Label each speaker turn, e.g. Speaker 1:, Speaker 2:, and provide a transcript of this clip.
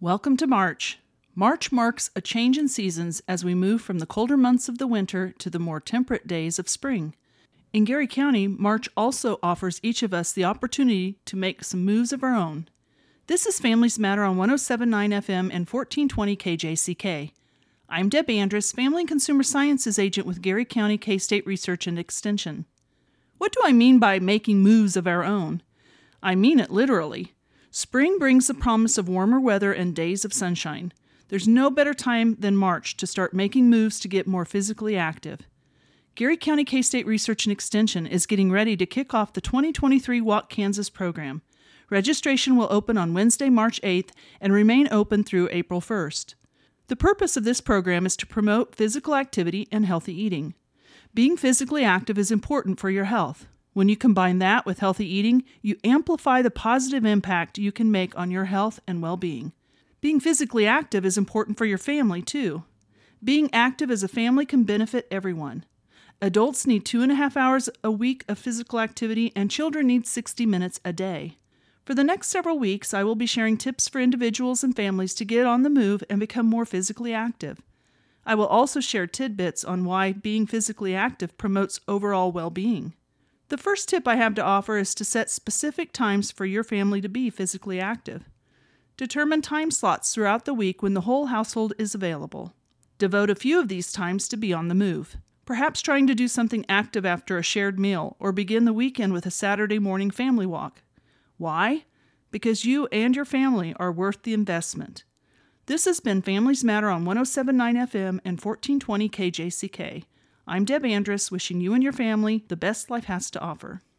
Speaker 1: Welcome to March. March marks a change in seasons as we move from the colder months of the winter to the more temperate days of spring. In Geary County, March also offers each of us the opportunity to make some moves of our own. This is Families Matter on 107.9 FM and 1420 KJCK. I'm Deb Andrus, Family and Consumer Sciences Agent with Geary County K-State Research and Extension. What do I mean by making moves of our own? I mean it literally. Spring brings the promise of warmer weather and days of sunshine. There's no better time than March to start making moves to get more physically active. Geary County K-State Research and Extension is getting ready to kick off the 2023 Walk Kansas program. Registration will open on Wednesday, March 8th and remain open through April 1st. The purpose of this program is to promote physical activity and healthy eating. Being physically active is important for your health. When you combine that with healthy eating, you amplify the positive impact you can make on your health and well-being. Being physically active is important for your family, too. Being active as a family can benefit everyone. Adults need 2.5 hours a week of physical activity, and children need 60 minutes a day. For the next several weeks, I will be sharing tips for individuals and families to get on the move and become more physically active. I will also share tidbits on why being physically active promotes overall well-being. The first tip I have to offer is to set specific times for your family to be physically active. Determine time slots throughout the week when the whole household is available. Devote a few of these times to be on the move. Perhaps trying to do something active after a shared meal or begin the weekend with a Saturday morning family walk. Why? Because you and your family are worth the investment. This has been Families Matter on 107.9 FM and 1420 KJCK. I'm Deb Andrus, wishing you and your family the best life has to offer.